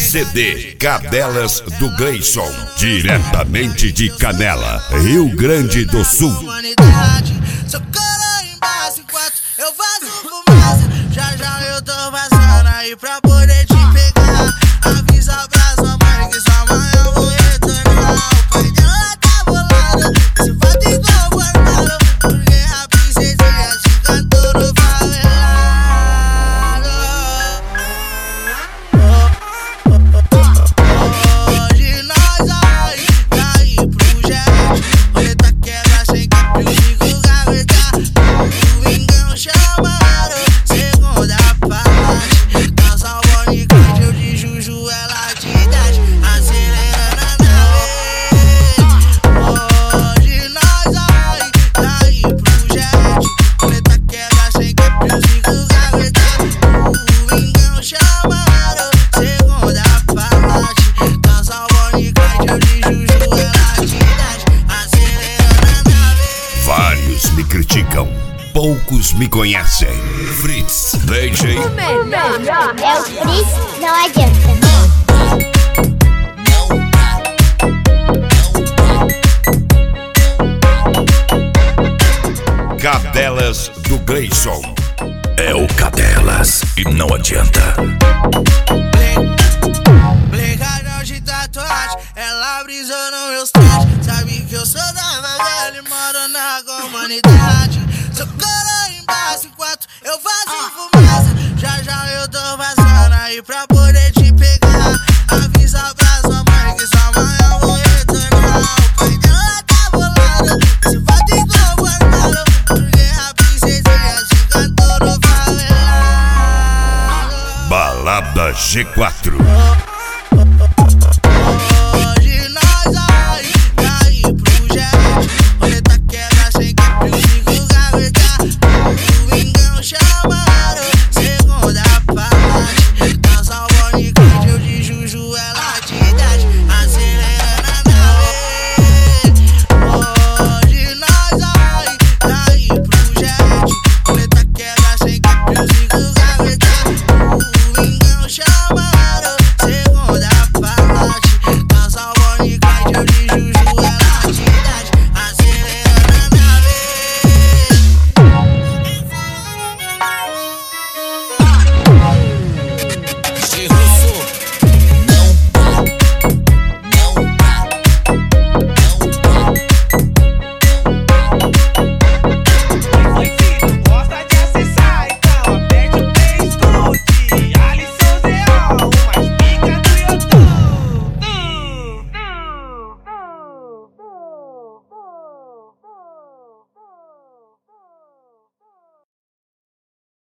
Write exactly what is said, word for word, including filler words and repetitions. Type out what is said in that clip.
C D Cadelas do Gleison, diretamente de Canela, Rio Grande do Sul. Seu cara embaixo enquanto eu vazo fumaça. Já já eu tô vazando aí pra poder te pegar. Avisa pra sua mãe que sua mãe eu vou retornar. O pai dela tá bolado, esse fato igual guardado, porque a princesinha te cantou no favelado. Hoje nós vai cair pro jet. Roleta quebra sem que o Chico gaveta. Domingão chamaram, segunda parte. Calça o Bonica, eu de Juju, ela te desce, acelerando a nave. Hoje nós vai cair pro jet. Roleta quebra sem que o Chico gaveta. Domingão chamaram, segunda parte. Calça o Bonica, eu de Juju, ela te desce, acelerando a nave. Vários me criticam, poucos me conhecem. Fritz, D J. O melhor É o Fritz, não adianta. Cadelas do Gleison. É o Cadelas e não adianta. Blicadão de tatuagem, ela brisou no meu trajes. Sabe que eu sou da favela e moro na comunidade. Seu cara embaixo enquanto eu vazo fumaça. Já já eu tô vazando aí pra poder te pegar. Avisa pra sua mãe que sua mãe eu vou retornar. O pai dela tá bolado, esse fato igual guardado, porque a princesinha te cantou no favelado. Balada G quatro.